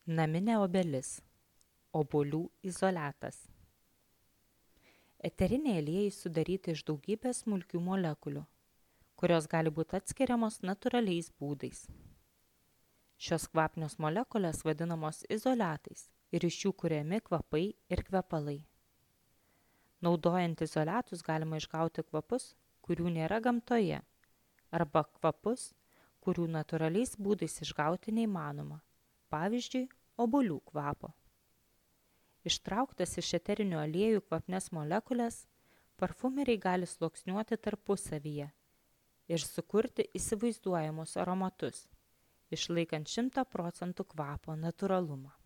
Naminė obelis – obuolių izoliatas. Eteriniai aliejai sudaryti iš daugybės smulkių molekulių, kurios gali būti atskiriamos natūraliais būdais. Šios kvapnios molekulės vadinamos izoliatais ir iš jų kuriami kvapai ir kvepalai. Naudojant izoliatus galima išgauti kvapus, kurių nėra gamtoje, arba kvapus, kurių natūraliais būdais išgauti neįmanoma, pavyzdžiui, obuolių kvapo. Ištrauktas iš eterinių aliejų kvapnes molekulės, parfumeriai gali sluoksniuoti tarpusavyje ir sukurti įsivaizduojamus aromatus, išlaikant 100% kvapo natūralumą.